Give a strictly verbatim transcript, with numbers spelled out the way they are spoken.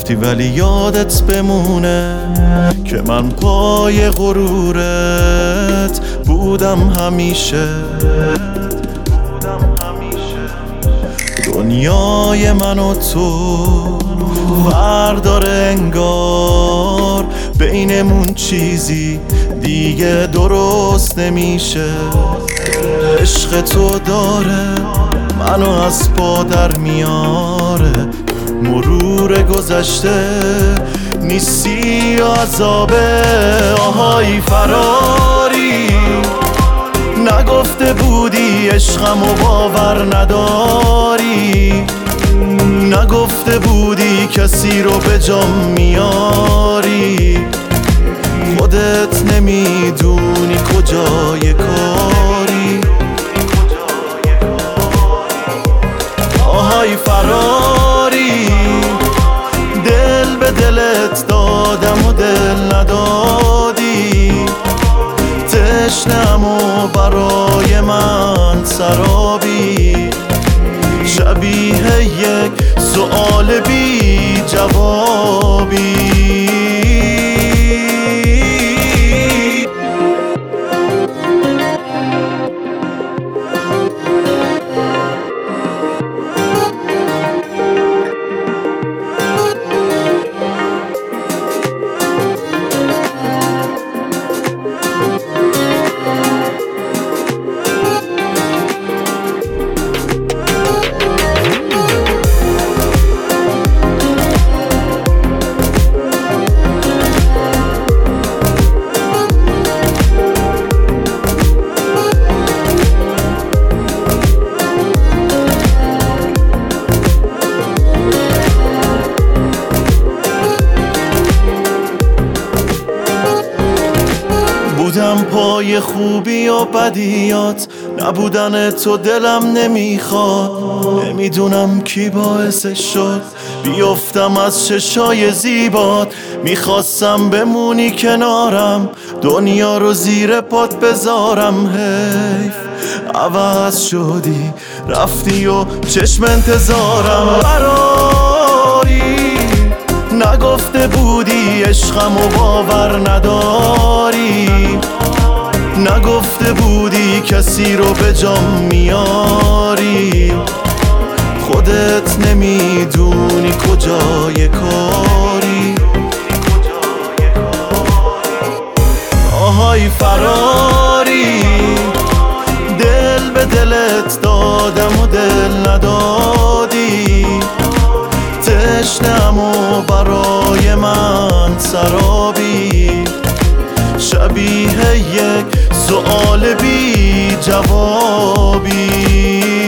رفتی ولی یادت بمونه که من پای غرورت بودم همیشه. دنیای من و تو فرق داره انگار، بینمون چیزی دیگه درست نمیشه. عشق تو داره منو از پا در میاره، مرور گذشته نیستی و عذابه. آهای فراری، نگفته بودی عشقم و باور نداری، نگفته بودی کسی رو به جام میاری. خودت نمیدونی کجای کاری. آهای فراری، دل به دلت دادم و دل ندادی. تشنم و برای من سرابی، شبیه یک سؤال بی جوابی. بودم پای خوبی و بدیات، نبودن تو دلم نمیخواد. نمیدونم کی باعثش شد بیفتم از چشای زیبات. میخواستم بمونی کنارم، دنیا رو زیر پات بذارم. حیف عوض شدی رفتی و چشم انتظارم. فراری، نگفته بودی عشقم و باور نداری، نگفته بودی کسی رو به جام میاری. خودت نمیدونی کجای کاری. آهای فراری، دل به دلت دادم و دل ندادی. تشنم و برای من سرابی، شبیه یک سؤال بی جوابی.